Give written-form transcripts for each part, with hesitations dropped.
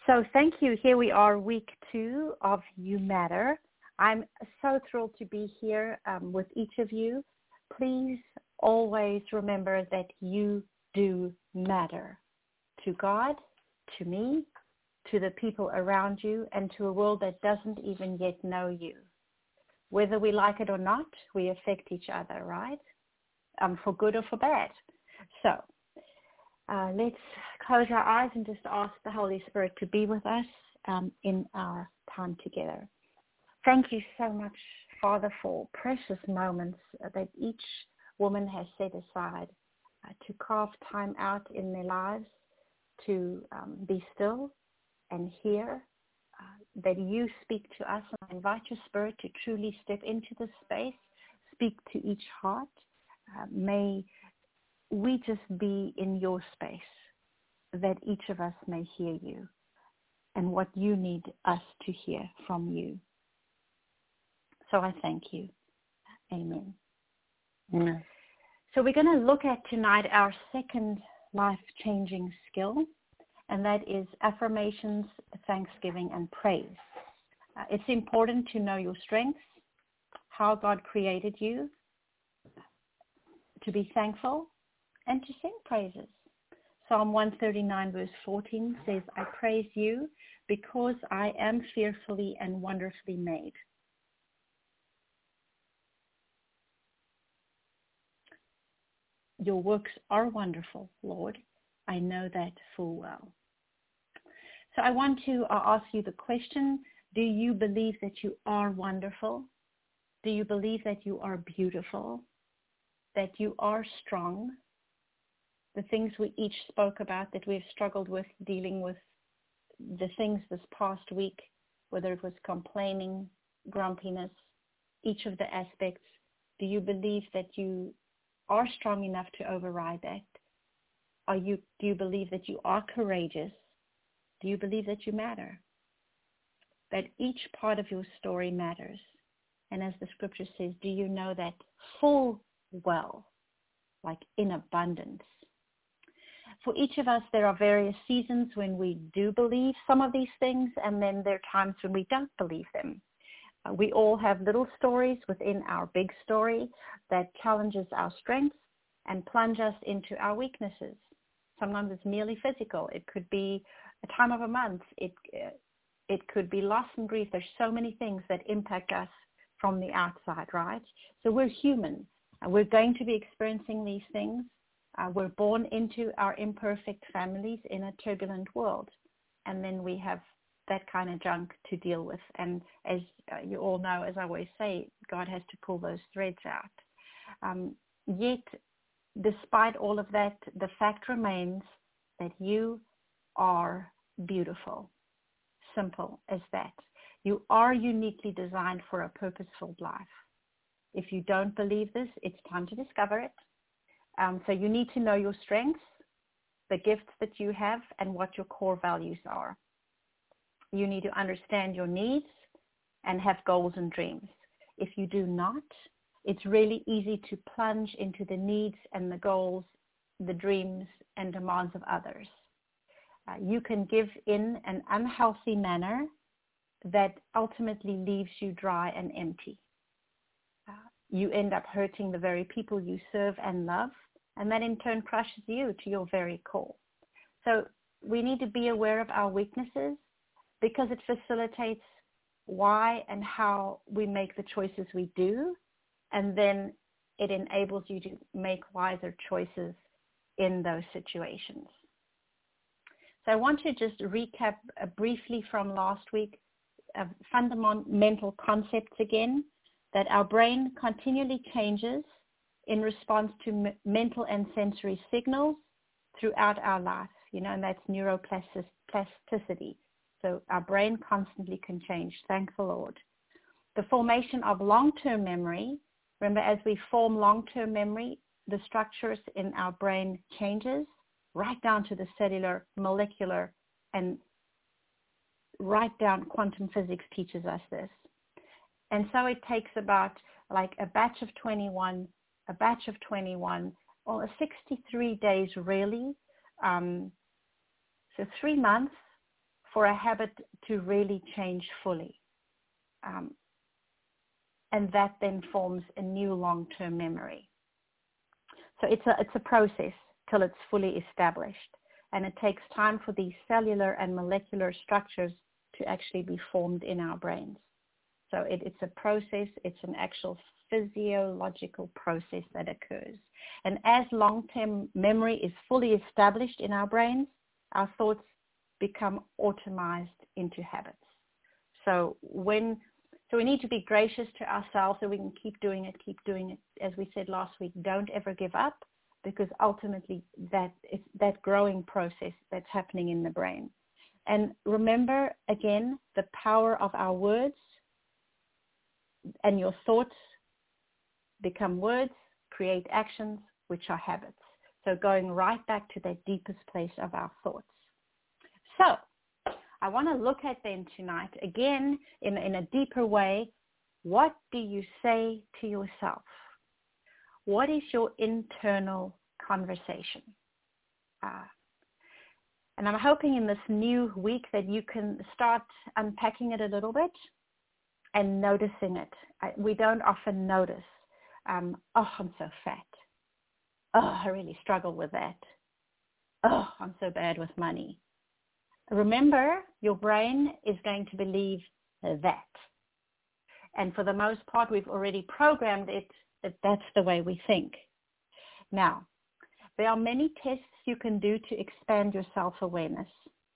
So thank you. Here we are, week 2 of You Matter. I'm so thrilled to be here with each of you. Please always remember that you do matter to God, to me, to the people around you, and to a world that doesn't even yet know you. Whether we like it or not, we affect each other, right? For good or for bad. So let's close our eyes and just ask the Holy Spirit to be with us in our time together. Thank you so much, Father, for precious moments that each woman has set aside to carve time out in their lives to be still and hear that you speak to us. And I invite your Spirit to truly step into this space, speak to each heart. May we just be in your space, that each of us may hear you and what you need us to hear from you. So I thank you. Amen. Amen. So we're going to look at tonight our second life-changing skill, and that is affirmations, thanksgiving, and praise. It's important to know your strengths, how God created you, to be thankful, and to sing praises. Psalm 139 verse 14 says, I praise you because I am fearfully and wonderfully made. Your works are wonderful, Lord. I know that full well. So I want to ask you the question, do you believe that you are wonderful? Do you believe that you are beautiful? That you are strong? The things we each spoke about that we've struggled with, dealing with the things this past week, whether it was complaining, grumpiness, each of the aspects, do you believe that you are strong enough to override that? Do you believe that you are courageous? Do you believe that you matter? That each part of your story matters. And as the scripture says, do you know that full well, like in abundance? For each of us, there are various seasons when we do believe some of these things, and then there are times when we don't believe them. We all have little stories within our big story that challenges our strengths and plunge us into our weaknesses. Sometimes it's merely physical. It could be a time of a month. It could be loss and grief. There's so many things that impact us from the outside, right? So we're human. We're going to be experiencing these things. We're born into our imperfect families in a turbulent world. And then we have that kind of junk to deal with. And as you all know, as I always say, God has to pull those threads out. Yet, despite all of that, the fact remains that you are beautiful. Simple as that. You are uniquely designed for a purposeful life. If you don't believe this, it's time to discover it. So you need to know your strengths, the gifts that you have, and what your core values are. You need to understand your needs and have goals and dreams. If you do not, it's really easy to plunge into the needs and the goals, the dreams and demands of others. You can give in an unhealthy manner that ultimately leaves you dry and empty. You end up hurting the very people you serve and love, and that in turn crushes you to your very core. So we need to be aware of our weaknesses because it facilitates why and how we make the choices we do, and then it enables you to make wiser choices in those situations. So I want to just recap briefly from last week, fundamental concepts again, that our brain continually changes in response to mental and sensory signals throughout our life, and that's neuroplasticity. So our brain constantly can change. Thank the Lord. The formation of long-term memory. Remember, as we form long-term memory, the structures in our brain changes right down to the cellular, molecular, and right down quantum physics teaches us this. And so it takes about like a batch of 21, or 63 days really. So 3 months for a habit to really change fully. And that then forms a new long-term memory. So it's a process till it's fully established. And it takes time for these cellular and molecular structures to actually be formed in our brains. So it's a process, it's an actual physiological process that occurs. And as long-term memory is fully established in our brains, our thoughts become automized into habits. So we need to be gracious to ourselves so we can keep doing it. As we said last week, don't ever give up, because ultimately it's that growing process that's happening in the brain. And remember, again, the power of our words, and your thoughts become words, create actions, which are habits. So going right back to the deepest place of our thoughts. So I want to look at them tonight, again, in a deeper way. What do you say to yourself? What is your internal conversation? And I'm hoping in this new week that you can start unpacking it a little bit and noticing it. We don't often notice, oh, I'm so fat. Oh, I really struggle with that. Oh, I'm so bad with money. Remember, your brain is going to believe that. And for the most part, we've already programmed it that that's the way we think. Now, there are many tests you can do to expand your self-awareness.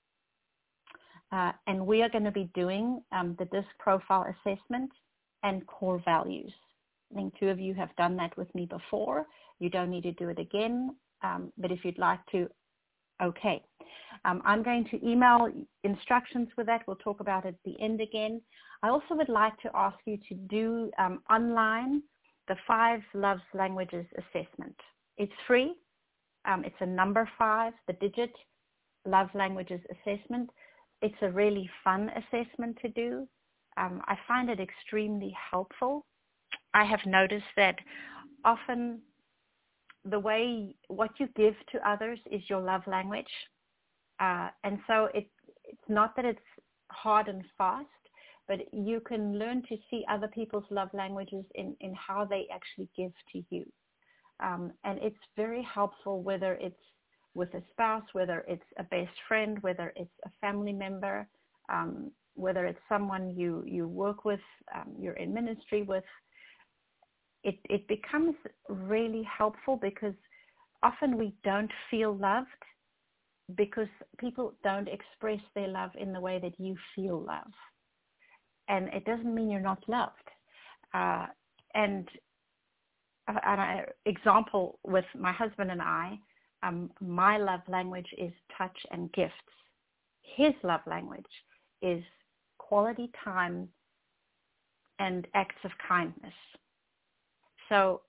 And we are going to be doing the DISC profile assessment and core values. I think 2 of you have done that with me before. You don't need to do it again, but if you'd like to, okay. I'm going to email instructions with that. We'll talk about it at the end again. I also would like to ask you to do online the 5 Love Languages assessment. It's free. It's a number 5, the digit Love Languages assessment. It's a really fun assessment to do. I find it extremely helpful. I have noticed that often what you give to others is your love language. And so it's not that it's hard and fast, but you can learn to see other people's love languages in how they actually give to you. And it's very helpful, whether it's with a spouse, whether it's a best friend, whether it's a family member, whether it's someone you work with, you're in ministry with. It becomes really helpful, because often we don't feel loved because people don't express their love in the way that you feel love. And it doesn't mean you're not loved. And an example with my husband and I, my love language is touch and gifts. His love language is quality time and acts of kindness. So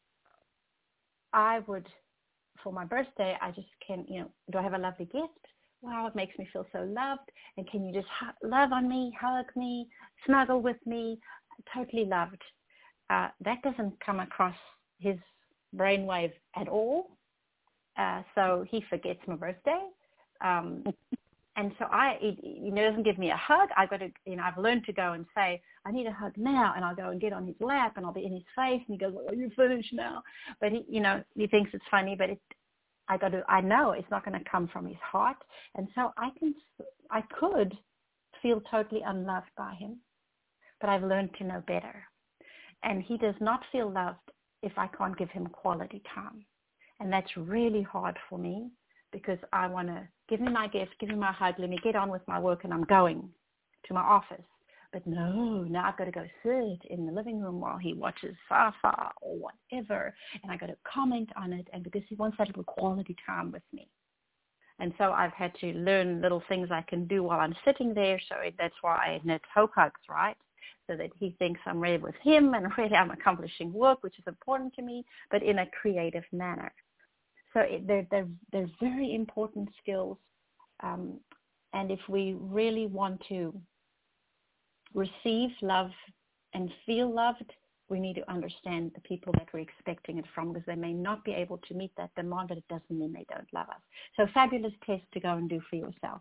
I would, for my birthday, I just can, do I have a lovely gift? Wow, it makes me feel so loved. And can you just love on me, hug me, snuggle with me? Totally loved. That doesn't come across his brainwave at all. So he forgets my birthday. And so he doesn't give me a hug. I've got to, I've learned to go and say, I need a hug now. And I'll go and get on his lap and I'll be in his face. And he goes, well, you're finished now. But he thinks it's funny, but I know it's not going to come from his heart. And so I could feel totally unloved by him, but I've learned to know better. And he does not feel loved if I can't give him quality time. And that's really hard for me, because I want to give him my gift, give him my hug, let me get on with my work, and I'm going to my office. But no, now I've got to go sit in the living room while he watches Fafa or whatever, and I've got to comment on it, and because he wants that little quality time with me. And so I've had to learn little things I can do while I'm sitting there, so that's why I knit hope hugs, right? So that he thinks I'm really with him and really I'm accomplishing work, which is important to me, but in a creative manner. So they're very important skills. And if we really want to receive love and feel loved, we need to understand the people that we're expecting it from, because they may not be able to meet that demand, but it doesn't mean they don't love us. So fabulous test to go and do for yourself.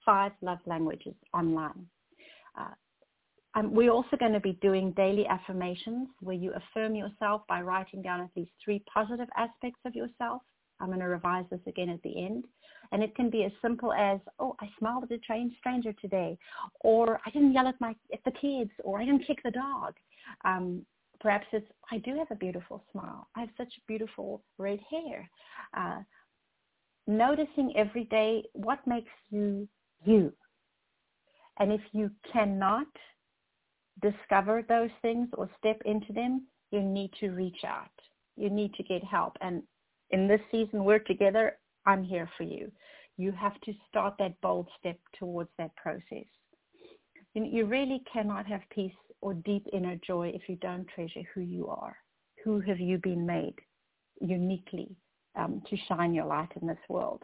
5 love languages online. We're also going to be doing daily affirmations where you affirm yourself by writing down at least 3 positive aspects of yourself. I'm going to revise this again at the end. And it can be as simple as, oh, I smiled at a stranger today, or I didn't yell at the kids, or I didn't kick the dog. Perhaps it's, I do have a beautiful smile. I have such beautiful red hair. Noticing every day what makes you you. And if you cannot discover those things or step into them, you need to reach out. You need to get help. And in this season, we're together. I'm here for you. You have to start that bold step towards that process. You really cannot have peace or deep inner joy if you don't treasure who you are. Who have you been made uniquely to shine your light in this world?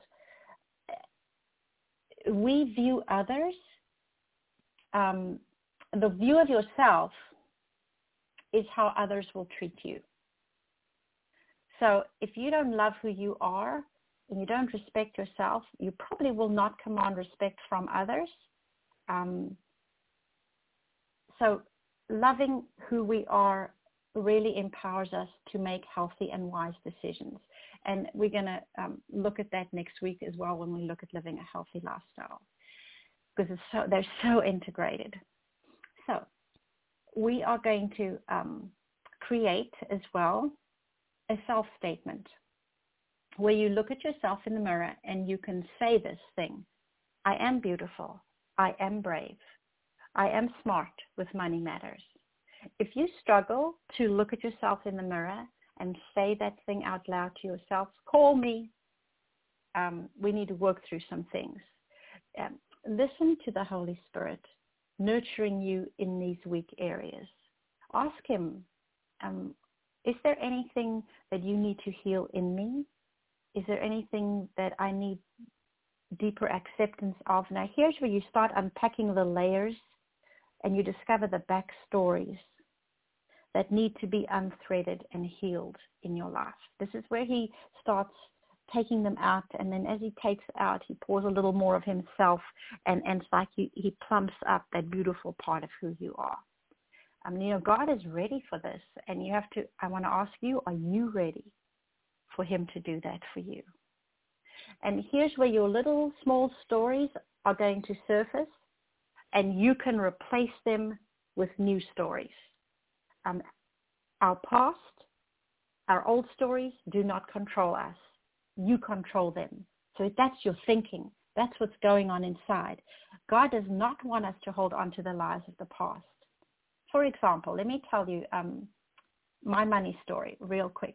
We view others. The view of yourself is how others will treat you. So if you don't love who you are and you don't respect yourself, you probably will not command respect from others. So loving who we are really empowers us to make healthy and wise decisions. And we're going to look at that next week as well when we look at living a healthy lifestyle, because they're so integrated. So we are going to create as well a self-statement where you look at yourself in the mirror and you can say this thing: I am beautiful. I am brave. I am smart with money matters. If you struggle to look at yourself in the mirror and say that thing out loud to yourself, call me. We need to work through some things. Listen to the Holy Spirit nurturing you in these weak areas. Ask him, is there anything that you need to heal in me? Is there anything that I need deeper acceptance of? Now, here's where you start unpacking the layers and you discover the backstories that need to be unthreaded and healed in your life. This is where he starts taking them out, and then as he takes out, he pours a little more of himself, and it's like he plumps up that beautiful part of who you are. God is ready for this, and I want to ask you, are you ready for him to do that for you? And here's where your little small stories are going to surface, and you can replace them with new stories. Our past, our old stories do not control us. You control them. So that's your thinking. That's what's going on inside. God does not want us to hold on to the lies of the past. For example, let me tell you my money story real quick.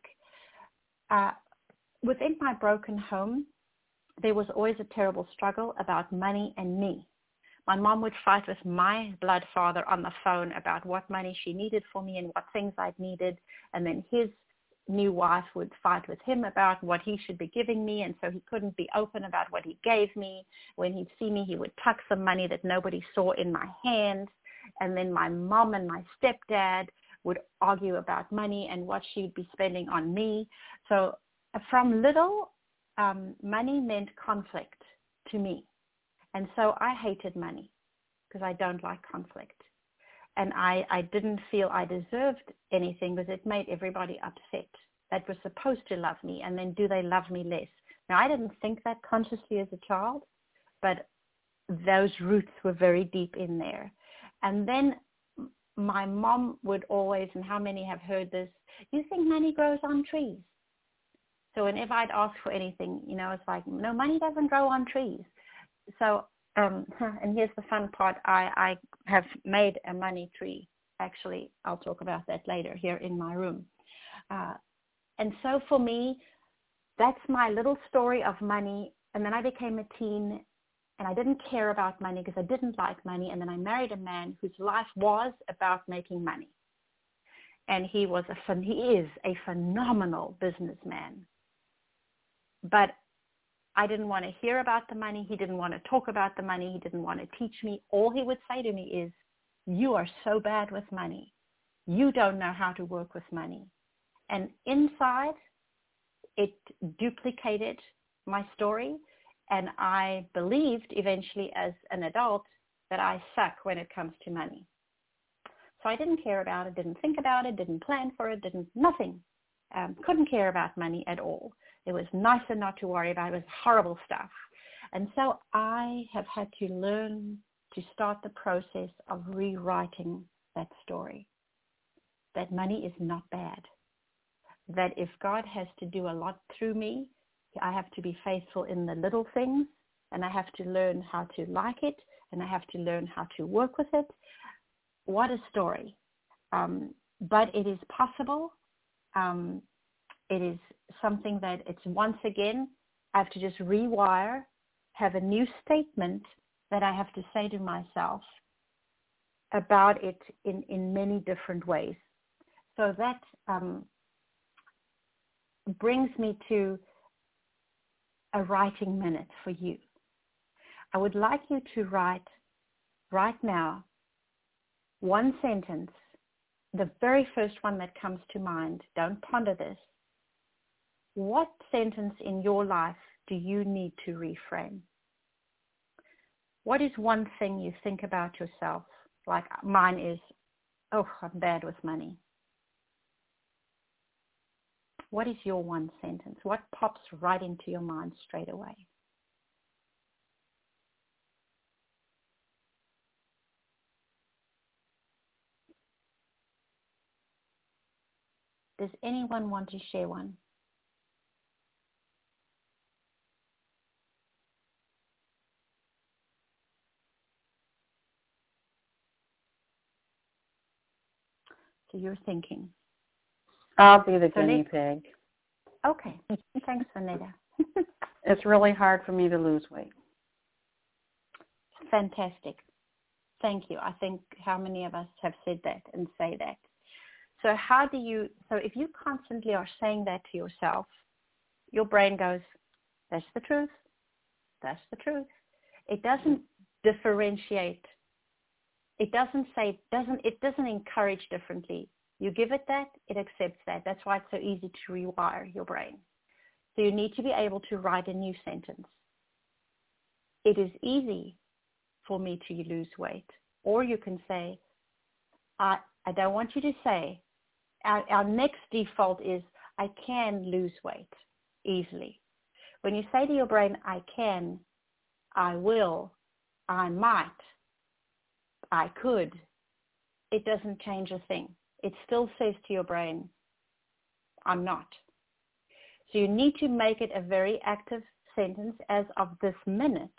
Within my broken home, there was always a terrible struggle about money and me. My mom would fight with my blood father on the phone about what money she needed for me and what things I'd needed. And then his new wife would fight with him about what he should be giving me. And so he couldn't be open about what he gave me. When he'd see me, he would tuck some money that nobody saw in my hand. And then my mom and my stepdad would argue about money and what she'd be spending on me. So from little, money meant conflict to me. And so I hated money because I don't like conflict. And I didn't feel I deserved anything because it made everybody upset that was supposed to love me. And then do they love me less? Now, I didn't think that consciously as a child, but those roots were very deep in there. And then my mom would always, and how many have heard this, you think money grows on trees? So whenever I'd ask for anything, it's like, no, money doesn't grow on trees. So, and here's the fun part. I have made a money tree. Actually, I'll talk about that later here in my room. And so for me, that's my little story of money. And then I became a teen, and I didn't care about money because I didn't like money. And then I married a man whose life was about making money. And he is a phenomenal businessman. But I didn't want to hear about the money. He didn't want to talk about the money. He didn't want to teach me. All he would say to me is, you are so bad with money. You don't know how to work with money. And inside, it duplicated my story. And I believed eventually as an adult that I suck when it comes to money. So I didn't care about it, didn't think about it, didn't plan for it, nothing. Couldn't care about money at all. It was nicer not to worry about it. It was horrible stuff. And so I have had to learn to start the process of rewriting that story. That money is not bad. That if God has to do a lot through me, I have to be faithful in the little things, and I have to learn how to like it, and I have to learn how to work with it. What a story. But it is possible. It is something that it's once again, I have to just rewire, have a new statement that I have to say to myself about it in many different ways. So that brings me to a writing minute for you. I would like you to write right now one sentence, the very first one that comes to mind. Don't ponder this. What sentence in your life do you need to reframe? What is one thing you think about yourself? Like mine is, oh, I'm bad with money. What is your one sentence? What pops right into your mind straight away? Does anyone want to share one? So you're thinking. I'll be the guinea pig. Okay. Thanks, Vanetta. It's really hard for me to lose weight. Fantastic. Thank you. I think how many of us have said that and say that. So if you constantly are saying that to yourself, your brain goes, that's the truth. That's the truth. It doesn't differentiate. It doesn't encourage differently. You give it that, it accepts that. That's why it's so easy to rewire your brain. So you need to be able to write a new sentence. It is easy for me to lose weight. Or you can say, I don't want you to say, our next default is, I can lose weight easily. When you say to your brain, I can, I will, I might, I could, it doesn't change a thing. It still says to your brain, I'm not. So you need to make it a very active sentence. As of this minute,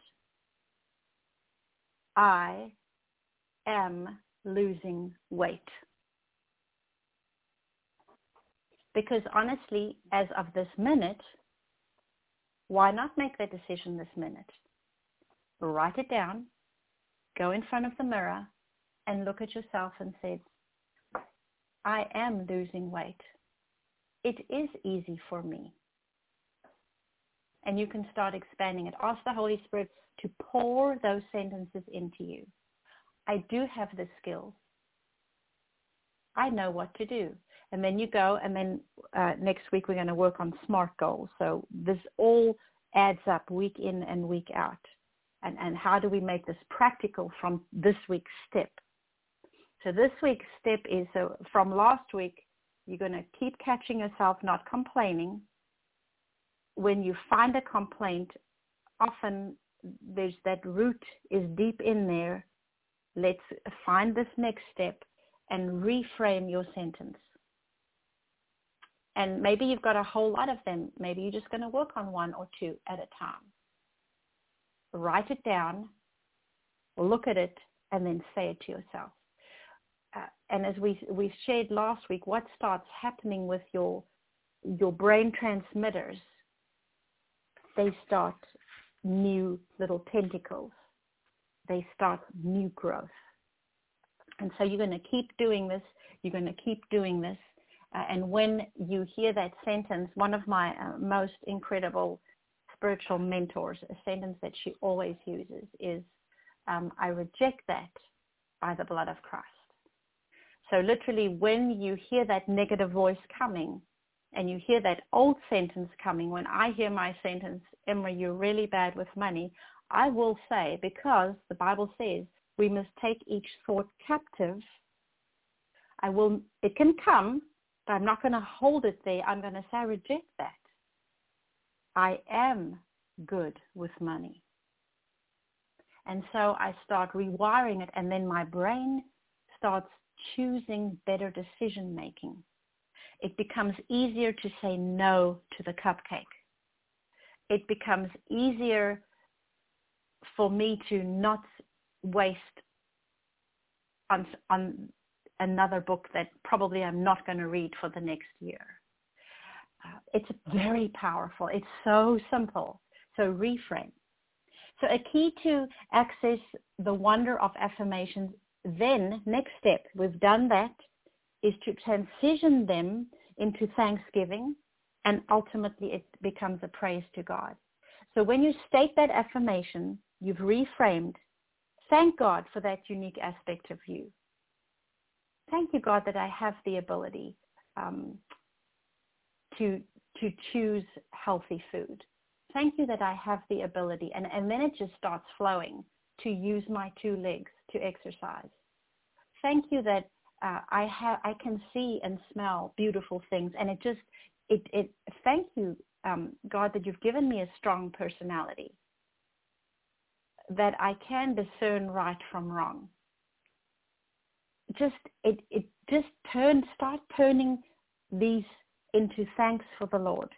I am losing weight. Because honestly, as of this minute, why not make that decision this minute? Write it down, go in front of the mirror, and look at yourself and say, I am losing weight. It is easy for me. And you can start expanding it. Ask the Holy Spirit to pour those sentences into you. I do have the skills. I know what to do. And then you go, and then next week we're going to work on SMART goals. So this all adds up week in and week out. And how do we make this practical from this week's step? So this week's step is, so from last week, you're going to keep catching yourself not complaining. When you find a complaint, often there's that root is deep in there. Let's find this next step and reframe your sentence. And maybe you've got a whole lot of them. Maybe you're just going to work on one or two at a time. Write it down, look at it, and then say it to yourself. And as we shared last week, what starts happening with your brain transmitters, they start new little tentacles. They start new growth. And so you're going to keep doing this. You're going to keep doing this. And when you hear that sentence, one of my most incredible spiritual mentors, a sentence that she always uses is, I reject that by the blood of Christ. So literally when you hear that negative voice coming, and you hear that old sentence coming, when I hear my sentence, Emma, you're really bad with money, I will say, because the Bible says we must take each thought captive, it can come, but I'm not going to hold it there. I'm going to say, I reject that. I am good with money. And so I start rewiring it, and then my brain starts choosing better decision making. It becomes easier to say no to the cupcake. It becomes easier for me to not waste on another book that probably I'm not going to read for the next year. It's very powerful. It's so simple. So reframe. So a key to access the wonder of affirmations, then next step, we've done that, is to transition them into thanksgiving, and ultimately it becomes a praise to God. So when you state that affirmation, you've reframed. Thank God for that unique aspect of you. Thank you, God, that I have the ability to choose healthy food. Thank you that I have the ability, and then it just starts flowing, to use my 2 legs to exercise. Thank you that I can see and smell beautiful things, and thank you, God, that you've given me a strong personality, that I can discern right from wrong. Start turning these into thanks for the Lord.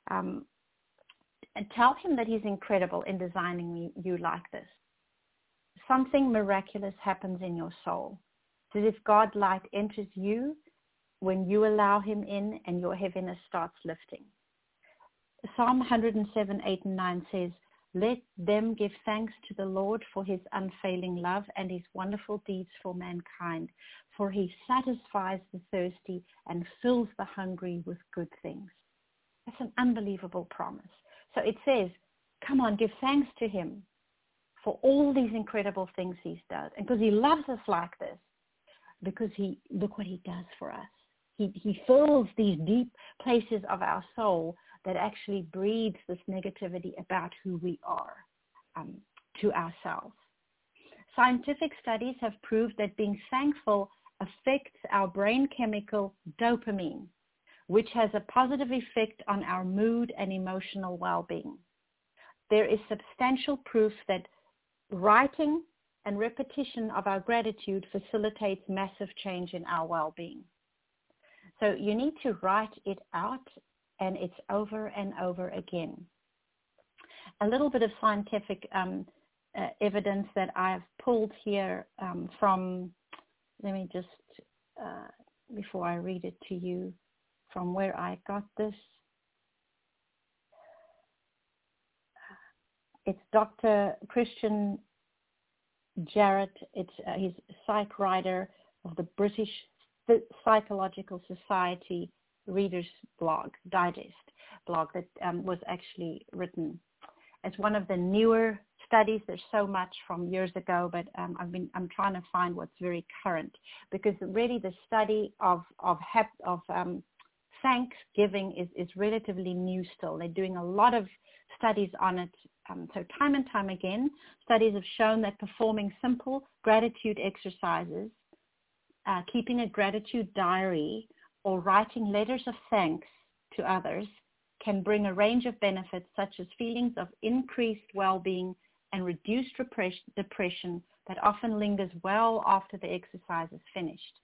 And tell him that he's incredible in designing you like this. Something miraculous happens in your soul. It's as if God light enters you when you allow him in, and your heaviness starts lifting. Psalm 107, 8 and 9 says, let them give thanks to the Lord for his unfailing love and his wonderful deeds for mankind, for he satisfies the thirsty and fills the hungry with good things. That's an unbelievable promise. So it says, come on, give thanks to him for all these incredible things he's done. And because he loves us like this, because look what he does for us. He fills these deep places of our soul that actually breeds this negativity about who we are to ourselves. Scientific studies have proved that being thankful affects our brain chemical dopamine, which has a positive effect on our mood and emotional well-being. There is substantial proof that writing and repetition of our gratitude facilitates massive change in our well-being. So you need to write it out, and it's over and over again. A little bit of scientific evidence that I've pulled here from, let me just, before I read it to you, from where I got this. It's Dr. Christian Jarrett. He's a psych writer of the British Psychological Society Reader's Digest blog that was actually written. It's one of the newer studies. There's so much from years ago, but I'm trying to find what's very current, because really the study of Thanksgiving is relatively new still. They're doing a lot of studies on it. So time and time again, studies have shown that performing simple gratitude exercises, keeping a gratitude diary, or writing letters of thanks to others can bring a range of benefits, such as feelings of increased well-being and reduced depression that often lingers well after the exercise is finished.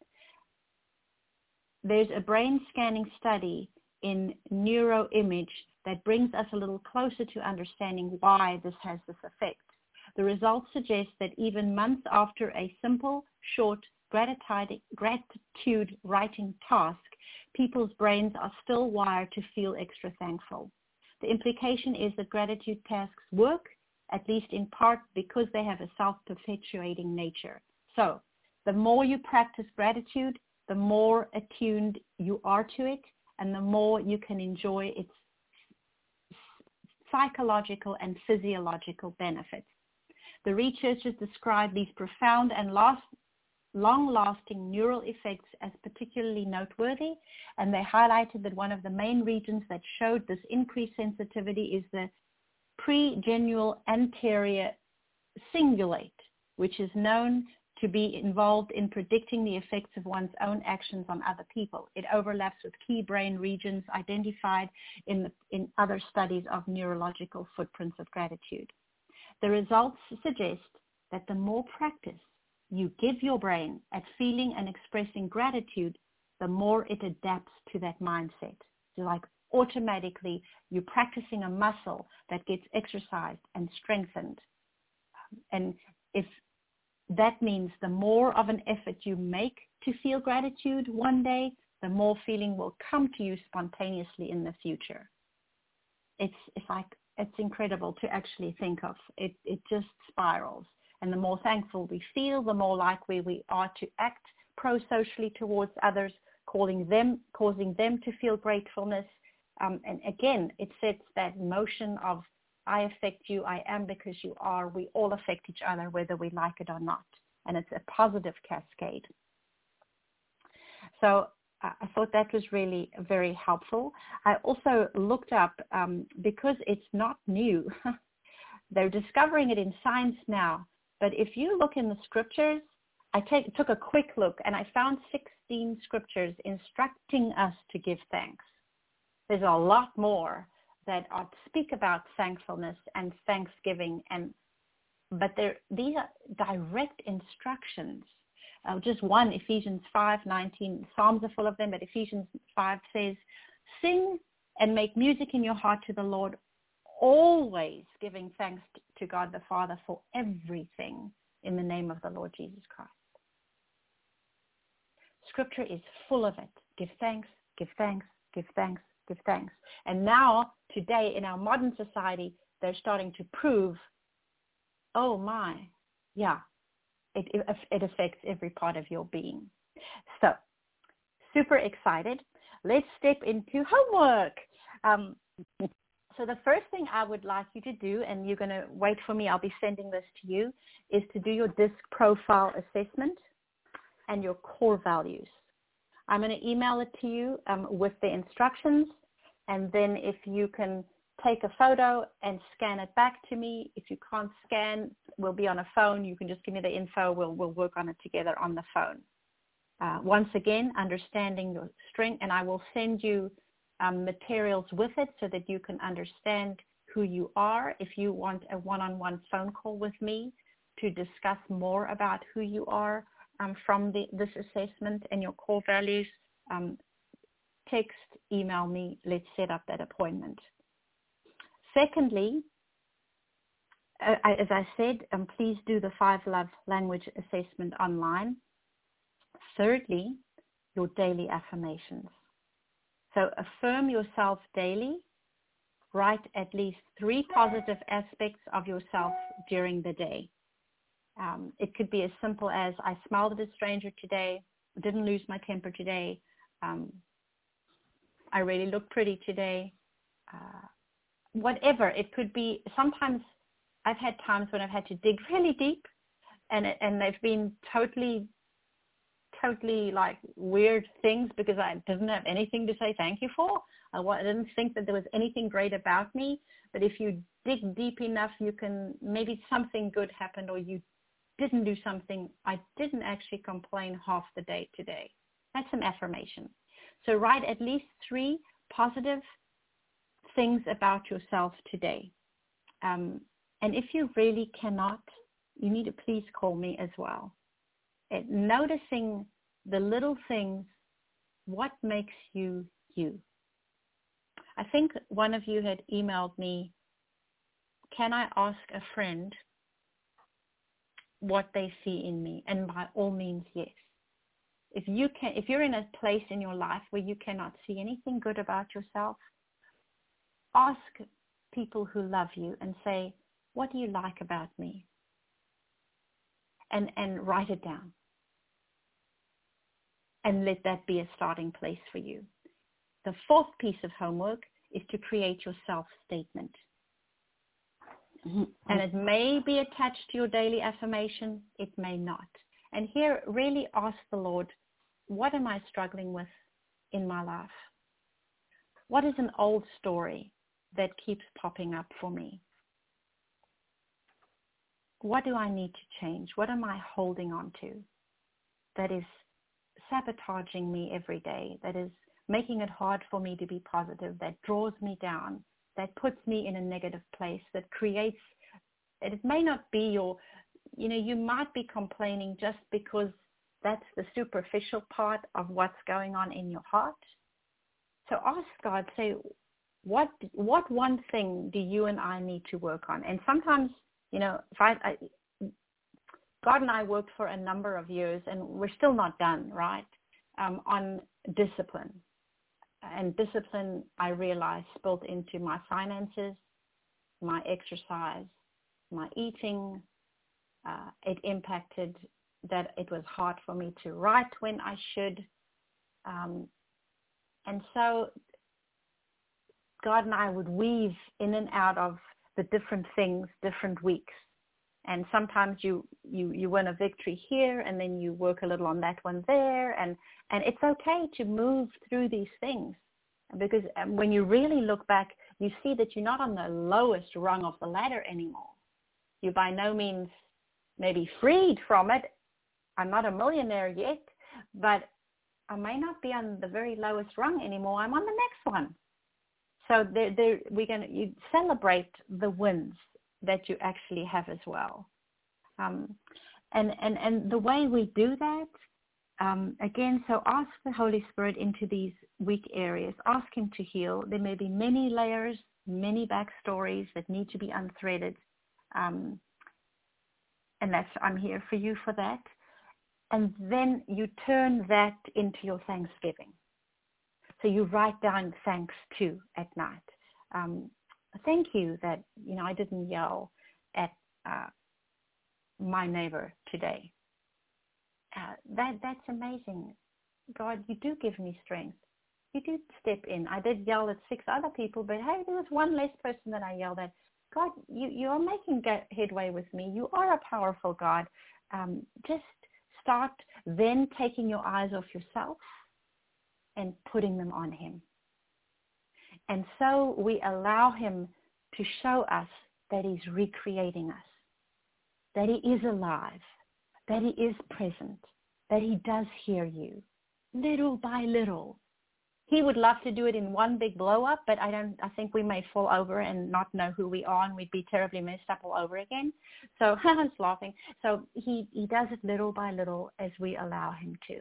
There's a brain scanning study in NeuroImage that brings us a little closer to understanding why this has this effect. The results suggest that even months after a simple, short gratitude writing task, people's brains are still wired to feel extra thankful. The implication is that gratitude tasks work, at least in part because they have a self-perpetuating nature. So the more you practice gratitude, the more attuned you are to it, and the more you can enjoy its psychological and physiological benefits. The researchers describe these profound and long-lasting neural effects as particularly noteworthy, and they highlighted that one of the main regions that showed this increased sensitivity is the pregenual anterior cingulate, which is known to be involved in predicting the effects of one's own actions on other people. It overlaps with key brain regions identified in other studies of neurological footprints of gratitude. The results suggest that the more practice you give your brain at feeling and expressing gratitude, the more it adapts to that mindset. So like automatically you're practicing a muscle that gets exercised and strengthened. And if that means the more of an effort you make to feel gratitude one day, the more feeling will come to you spontaneously in the future. It's incredible to actually think of. It just spirals. And the more thankful we feel, the more likely we are to act pro-socially towards others, causing them to feel gratefulness. And again, it sets that motion of I affect you, I am because you are. We all affect each other whether we like it or not. And it's a positive cascade. So I thought that was really very helpful. I also looked up, because it's not new, they're discovering it in science now. But if you look in the scriptures, I took a quick look and I found 16 scriptures instructing us to give thanks. There's a lot more that speak about thankfulness and thanksgiving, but these are direct instructions. Just one, Ephesians 5:19, Psalms are full of them, but Ephesians 5 says, sing and make music in your heart to the Lord, always giving thanks to God the Father for everything in the name of the Lord Jesus Christ. Scripture is full of it. Give thanks, give thanks, give thanks, give thanks. And now, today, in our modern society, they're starting to prove, oh my, yeah, it affects every part of your being. So, super excited. Let's step into homework. So the first thing I would like you to do, and you're going to wait for me, I'll be sending this to you, is to do your DISC profile assessment and your core values. I'm going to email it to you with the instructions, and then if you can take a photo and scan it back to me. If you can't scan, we'll be on a phone. You can just give me the info. We'll work on it together on the phone. Once again, understanding your strength, and I will send you materials with it so that you can understand who you are. If you want a one-on-one phone call with me to discuss more about who you are from this assessment and your core values, text, email me. Let's set up that appointment. Secondly, as I said, please do the 5 love language assessment online. Thirdly, your daily affirmations. So affirm yourself daily. Write at least 3 positive aspects of yourself during the day. It could be as simple as, I smiled at a stranger today, didn't lose my temper today, I really look pretty today, whatever. It could be, sometimes I've had times when I've had to dig really deep and they've been totally like weird things because I didn't have anything to say thank you for. I didn't think that there was anything great about me. But if you dig deep enough, you can, maybe something good happened, or you didn't do something. I didn't actually complain half the day today. That's an affirmation. So write at least 3 positive things about yourself today. And if you really cannot, you need to please call me as well. Noticing the little things, what makes you you. I think one of you had emailed me, can I ask a friend what they see in me? And by all means, yes. If you're in a place in your life where you cannot see anything good about yourself, ask people who love you and say, what do you like about me? And write it down. And let that be a starting place for you. The 4th piece of homework is to create your self-statement. And it may be attached to your daily affirmation. It may not. And here, really ask the Lord, what am I struggling with in my life? What is an old story that keeps popping up for me? What do I need to change? What am I holding on to that is sabotaging me every day, that is making it hard for me to be positive, that draws me down, that puts me in a negative place, that creates, it may not be your, you might be complaining just because that's the superficial part of what's going on in your heart. So ask God, say, what one thing do you and I need to work on? And sometimes, God and I worked for a number of years, and we're still not done, right, on discipline. And discipline, I realized, spilled into my finances, my exercise, my eating. It impacted that it was hard for me to write when I should. And so God and I would weave in and out of the different things, different weeks. And sometimes you win a victory here, and then you work a little on that one there. And it's okay to move through these things, because when you really look back, you see that you're not on the lowest rung of the ladder anymore. You're by no means maybe freed from it. I'm not a millionaire yet, but I may not be on the very lowest rung anymore. I'm on the next one. So you celebrate the wins that you actually have as well. And the way we do that, again, so ask the Holy Spirit into these weak areas. Ask him to heal. There may be many layers, many backstories that need to be unthreaded. And I'm here for you for that. And then you turn that into your thanksgiving. So you write down thanks too at night. Thank you that, I didn't yell at my neighbor today. That's amazing. God, you do give me strength. You do step in. I did yell at 6 other people, but hey, there was one less person that I yelled at. God, you are making headway with me. You are a powerful God. Just start then taking your eyes off yourself and putting them on him. And so we allow him to show us that he's recreating us, that he is alive, that he is present, that he does hear you, little by little. He would love to do it in one big blow up, but I think we may fall over and not know who we are, and we'd be terribly messed up all over again. So I was laughing. So he does it little by little as we allow him to.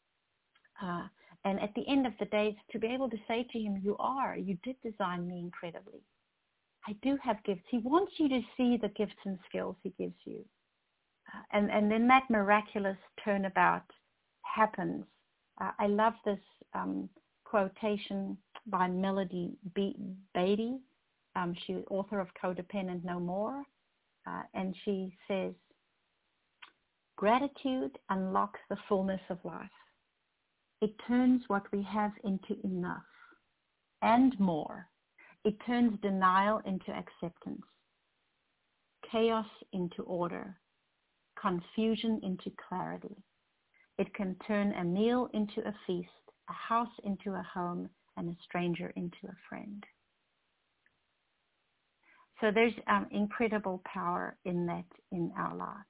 And at the end of the day, to be able to say to him, you did design me incredibly. I do have gifts. He wants you to see the gifts and skills he gives you. And then that miraculous turnabout happens. I love this quotation by Melody Beattie. She's author of Codependent No More. And she says, gratitude unlocks the fullness of life. It turns what we have into enough and more. It turns denial into acceptance, chaos into order, confusion into clarity. It can turn a meal into a feast, a house into a home, and a stranger into a friend. So there's incredible power in that in our lives.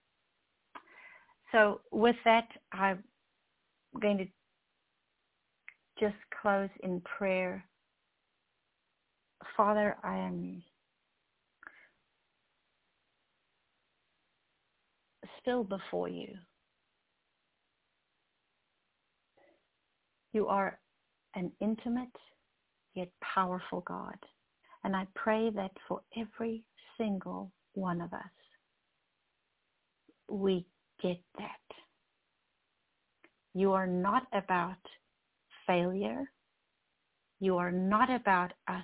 So with that, I'm going to just close in prayer. Father, I am still before you. You are an intimate yet powerful God. And I pray that for every single one of us, we get that. You are not about failure. You are not about us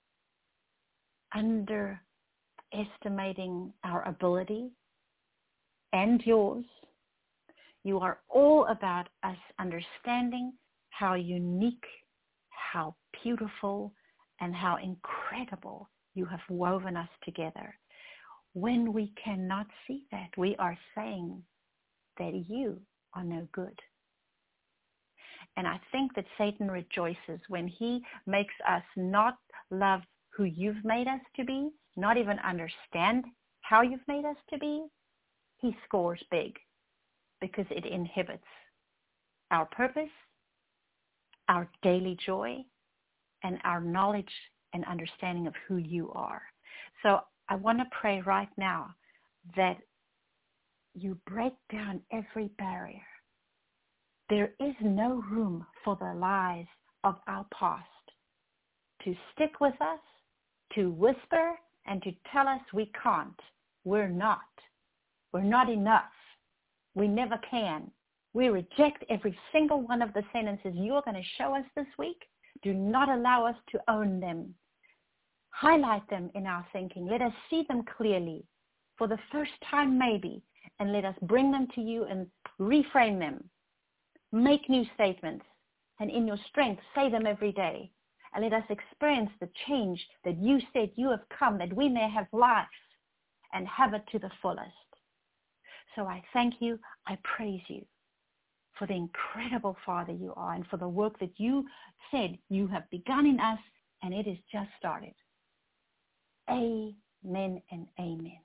underestimating our ability and yours. You are all about us understanding how unique, how beautiful, and how incredible you have woven us together. When we cannot see that, we are saying, that you are no good. And I think that Satan rejoices when he makes us not love who you've made us to be, not even understand how you've made us to be. He scores big because it inhibits our purpose, our daily joy, and our knowledge and understanding of who you are. So I want to pray right now that you break down every barrier. There is no room for the lies of our past to stick with us, to whisper, and to tell us we can't. We're not. We're not enough. We never can. We reject every single one of the sentences you're going to show us this week. Do not allow us to own them. Highlight them in our thinking. Let us see them clearly for the first time maybe, and let us bring them to you and reframe them. Make new statements, and in your strength, say them every day. And let us experience the change that you said you have come, that we may have life and have it to the fullest. So I thank you, I praise you for the incredible Father you are, and for the work that you said you have begun in us, and it is just started. Amen and amen.